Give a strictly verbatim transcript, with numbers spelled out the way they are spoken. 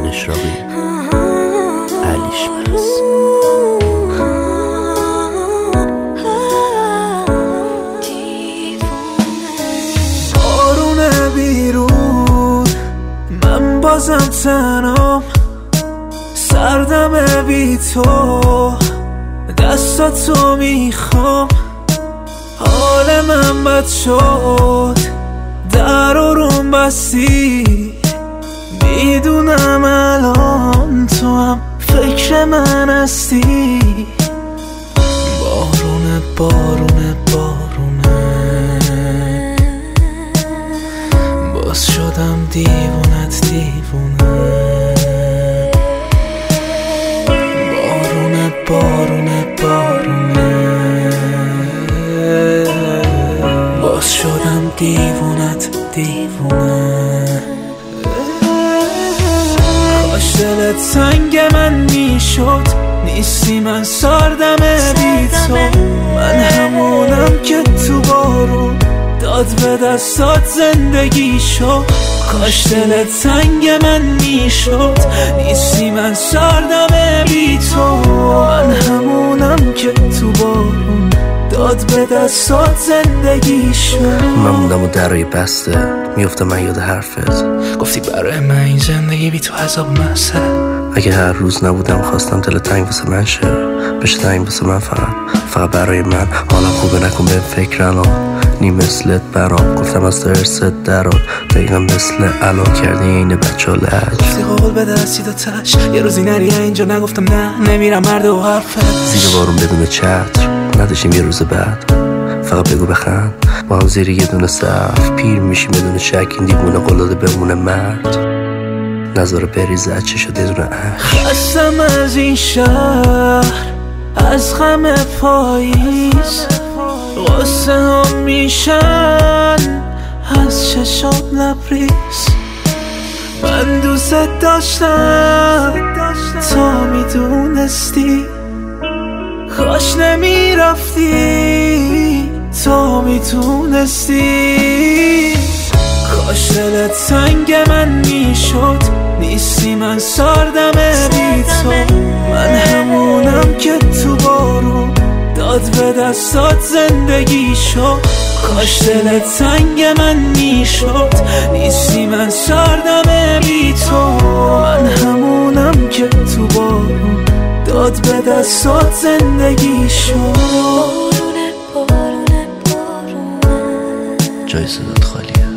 اشراقی علیش برس. بارونه بیرون من بازم تنام، سردم بی تو دستاتو میخوام. حال من بد شد در روم بستی، میدونم الان تو هم فکر من هستی. بارونه بارونه بارونه باز شدم دیوونت دیوونه. بارونه بارونه بارونه باز شدم دیوونت دیوونه. کاش دلت سنگ من میشد، نیستی من سردم بی تو. من همونم که تو بارون داد به دستات زندگی شد. کاش دلت سنگ من میشد، نیستی من سردم بی تو. من همونم که تو بارون داد به دستات زندگی شد. من موندم و درای بسته میفتم من یاد حرفت. گفتی برای من این زندگی بی تو عذاب مسته. اگه هر روز نبودم خواستم دل تنگ واسه من شه، بشه تنگ واسه من فقط فقط برای من. حالا خوبه نکن به فکر الان، نی مثلت برام گفتم از درست درات. دقیقا مثل الان کردی اینه بچه ها لج. گفتی قول بده از سید و تش، یه روزی نری اینجا نگفتم نه نمیرم مرد و حرفت. زیر بارون بدون چتر نداشتیم یه روز بعد، فقط بگو بخند با هم زیر یه دونه صف. پیر میشیم بدون شک این دیوونه قلاده بمونه مرد، نظاره بریزه چشا دونه اش. خستم از این شهر از غم پاییز، غصه هم میشن از چشام لبریز. من دوست داشتم تا میدونستی، کاش نمیرفتی تا میتونستی. کاش دلت سنگ من میشد، نیستی من سردم بی تو. من همونم که تو بارون داد به دستات زندگی شد. کاش دلت سنگ من میشد، نیستی من سردم بی تو. من همونم که تو بارون داد به دستات زندگی شد. جای صدات خالیه.